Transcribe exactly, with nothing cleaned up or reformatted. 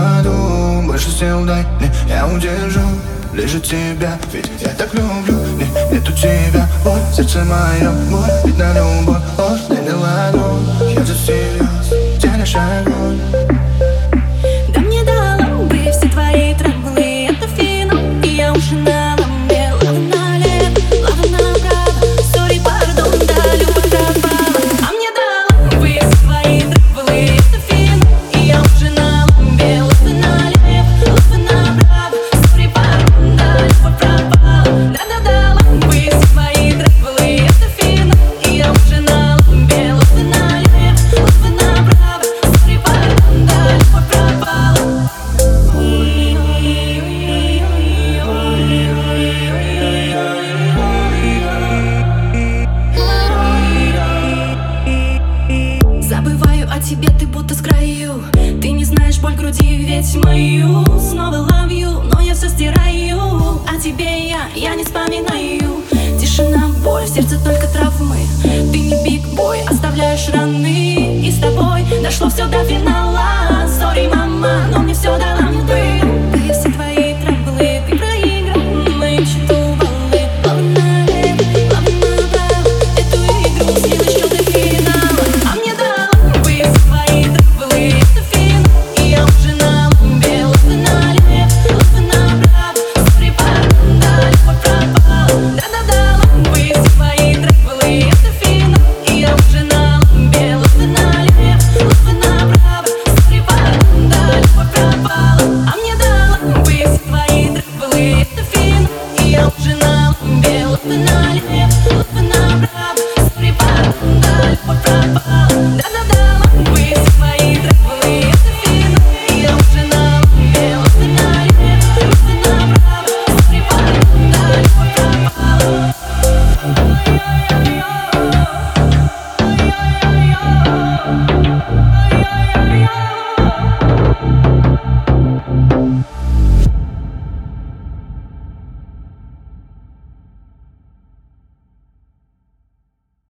ладу, больше сил дай мне, я удержу лишь от тебя, ведь я так люблю. Не, нету тебя, боль, сердце мое, боль, ведь на любовь ложь, дай мне ладу, я за серьез, тянешь огонь. Да мне дала бы все твои травмы, это финал, и я уже на ломе. Лава налево, лава направо, сори, пардон, да, любовь пропала. А мне дала бы все твои травмы, это финал, и я уже на ломе. Лава налево, лава направо, сори, пардон, да, любовь пропала. Да-да, дала бы все твои травмы, это финал, и я уже на ломе. Лава налево, лава направо, сори, пардон, да, любовь пропала. Забываю о тебе, ты будто с краю. Ты не знаешь боль груди, ведь мою. Снова love you, но я все стираю. О тебе я, я не вспоминаю. Тишина, боль, в сердце только травмы. Ты не биг бой, оставляешь раны. И с тобой дошло все до финала. Сори, мама, но мне все дала бы. Ты все твои траблы, ты проиграл мою счету баллы. Лава налево, лава направо, эту игру съел еще до финала. А мне дала бы все твои траблы, это финал, и я уже на ломе. Лава налево, лава направо, сори, пардон, да, любовь пропала. Да-да, дала бы все твои траблы, это финал, и я уже на ломе. Лава налево, лава направо, сори, пардон, да, любовь пропала. А мне дала бы все твои траблы, это финал, и я уже на ломе. Лава налево, лава направо, сори, пардон.